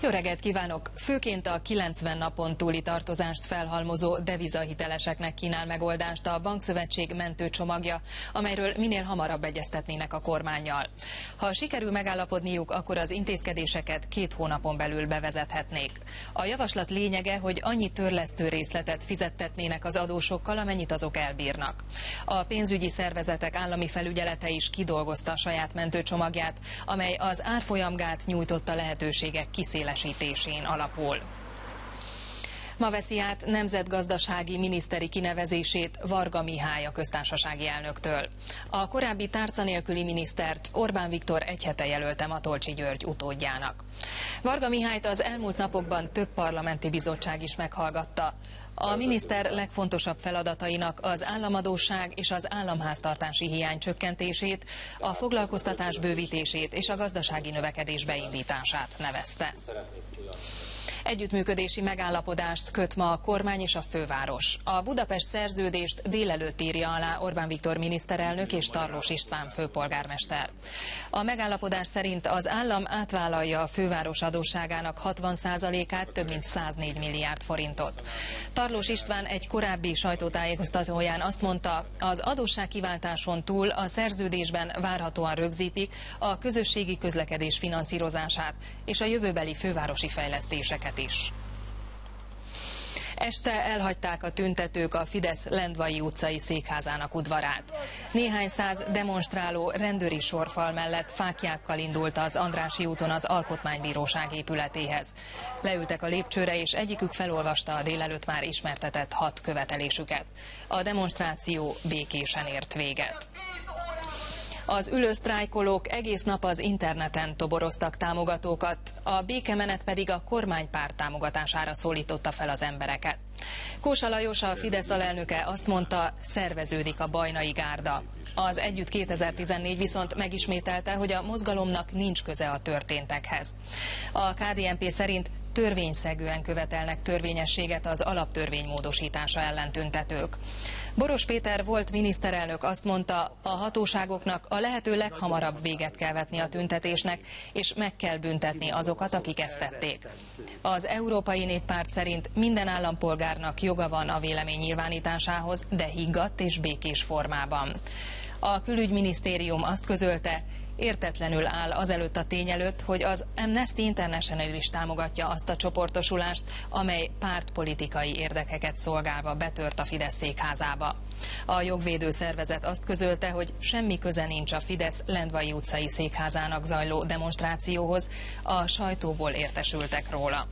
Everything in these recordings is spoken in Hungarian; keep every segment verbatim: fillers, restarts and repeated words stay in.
Jó reggelt kívánok! Főként a kilencven napon túli tartozást felhalmozó devizahiteleseknek kínál megoldást a Bankszövetség mentőcsomagja, amelyről minél hamarabb egyeztetnének a kormánnyal. Ha sikerül megállapodniuk, akkor az intézkedéseket két hónapon belül bevezethetnék. A javaslat lényege, hogy annyi törlesztő részletet fizettetnének az adósokkal, amennyit azok elbírnak. A pénzügyi szervezetek állami felügyelete is kidolgozta a saját mentőcsomagját, amely az árfolyamgát nyújtotta lehetőségek kiszélesítésén alapul. Ma veszi át nemzetgazdasági miniszteri kinevezését Varga Mihály a köztársasági elnöktől. A korábbi tárca nélküli minisztert Orbán Viktor egy hete jelölte Matolcsy György utódjának. Varga Mihályt az elmúlt napokban több parlamenti bizottság is meghallgatta. A miniszter legfontosabb feladatainak az államadósság és az államháztartási hiány csökkentését, a foglalkoztatás bővítését és a gazdasági növekedés beindítását nevezte. Együttműködési megállapodást köt ma a kormány és a főváros. A Budapest szerződést délelőtt írja alá Orbán Viktor miniszterelnök és Tarlós István főpolgármester. A megállapodás szerint az állam átvállalja a főváros adósságának hatvan százalékát, több mint száznégy milliárd forintot. Tarlós István egy korábbi sajtótájékoztatóján azt mondta, az adósságkiváltáson túl a szerződésben várhatóan rögzítik a közösségi közlekedés finanszírozását és a jövőbeli fővárosi fejlesztéseket is. Este elhagyták a tüntetők a Fidesz Lendvai utcai székházának udvarát. Néhány száz demonstráló rendőri sorfal mellett fáklyákkal indult az Andrássy úton az Alkotmánybíróság épületéhez. Leültek a lépcsőre, és egyikük felolvasta a délelőtt már ismertetett hat követelésüket. A demonstráció békésen ért véget. Az ülősztrájkolók egész nap az interneten toboroztak támogatókat, a békemenet pedig a kormánypárt támogatására szólította fel az embereket. Kósa Lajos, a Fidesz alelnöke azt mondta, szerveződik a bajnai gárda. Az Együtt kétezer-tizennégy viszont megismételte, hogy a mozgalomnak nincs köze a történtekhez. A ká dé en pé szerint törvényszegően követelnek törvényességet az alaptörvény módosítása ellen tüntetők. Boros Péter volt miniszterelnök azt mondta, a hatóságoknak a lehető leghamarabb véget kell vetni a tüntetésnek, és meg kell büntetni azokat, akik ezt tették. Az Európai Néppárt szerint minden állampolgárnak joga van a vélemény nyilvánításához, de higgadt és békés formában. A külügyminisztérium azt közölte, értetlenül áll azelőtt a tény előtt, hogy az Amnesty International is támogatja azt a csoportosulást, amely pártpolitikai érdekeket szolgálva betört a Fidesz székházába. A jogvédő szervezet azt közölte, hogy semmi köze nincs a Fidesz Lendvai utcai székházának zajló demonstrációhoz, a sajtóból értesültek róla.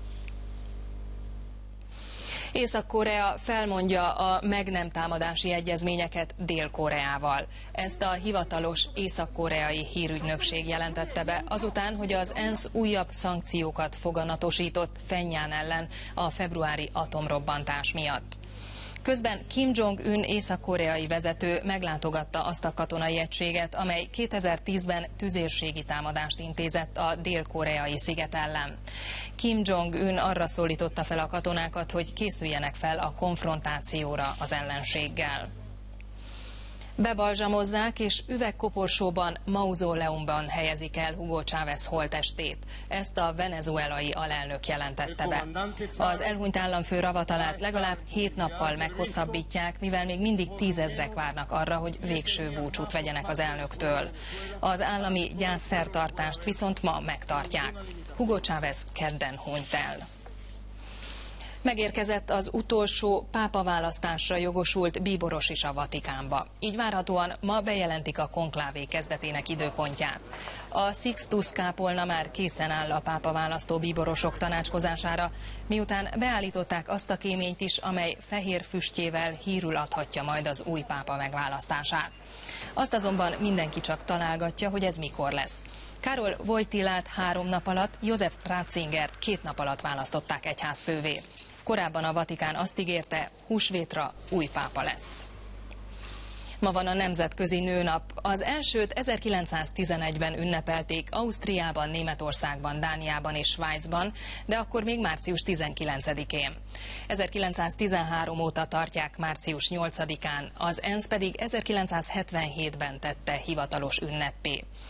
Észak-Korea felmondja a meg nem támadási egyezményeket Dél-Koreával. Ezt a hivatalos észak-koreai hírügynökség jelentette be azután, hogy az ENSZ újabb szankciókat foganatosított Phenján ellen a februári atomrobbantás miatt. Közben Kim Jong-un észak-koreai vezető meglátogatta azt a katonai egységet, amely kétezer-tízben tüzérségi támadást intézett a dél-koreai sziget ellen. Kim Jong-un arra szólította fel a katonákat, hogy készüljenek fel a konfrontációra az ellenséggel. Bebalzsamozzák és üvegkoporsóban, mauzóleumban helyezik el Hugo Chávez holttestét. Ezt a venezuelai alelnök jelentette be. Az elhunyt államfő ravatalát legalább hét nappal meghosszabbítják, mivel még mindig tízezrek várnak arra, hogy végső búcsút vegyenek az elnöktől. Az állami gyászszertartást viszont ma megtartják. Hugo Chávez kedden hunyt el. Megérkezett az utolsó pápaválasztásra jogosult bíboros is a Vatikánba. Így várhatóan ma bejelentik a konklávé kezdetének időpontját. A Sixtus kápolna már készen áll a pápaválasztó bíborosok tanácskozására, miután beállították azt a kéményt is, amely fehér füstjével hírül adhatja majd az új pápa megválasztását. Azt azonban mindenki csak találgatja, hogy ez mikor lesz. Karol Wojtylát három nap alatt, József Ratzingert két nap alatt választották egyházfővé. Korábban a Vatikán azt ígérte, húsvétra új pápa lesz. Ma van a Nemzetközi Nőnap. Az elsőt ezerkilencszáztizenegyben ünnepelték Ausztriában, Németországban, Dániában és Svájcban, de akkor még március tizenkilencedikén. ezerkilencszáztizenhárom óta tartják március nyolcadikán, az ENSZ pedig ezerkilencszázhetvenhétben tette hivatalos ünneppé.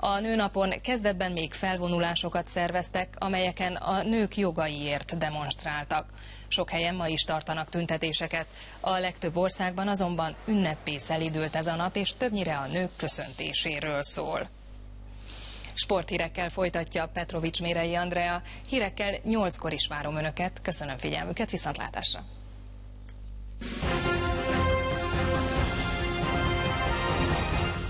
A nőnapon kezdetben még felvonulásokat szerveztek, amelyeken a nők jogaiért demonstráltak. Sok helyen ma is tartanak tüntetéseket. A legtöbb országban azonban ünneppé szelídült ez a nap, és többnyire a nők köszöntéséről szól. Sporthírekkel folytatja Petrovics Mérei Andrea. Hírekkel nyolckor is várom Önöket. Köszönöm figyelmüket, viszontlátásra!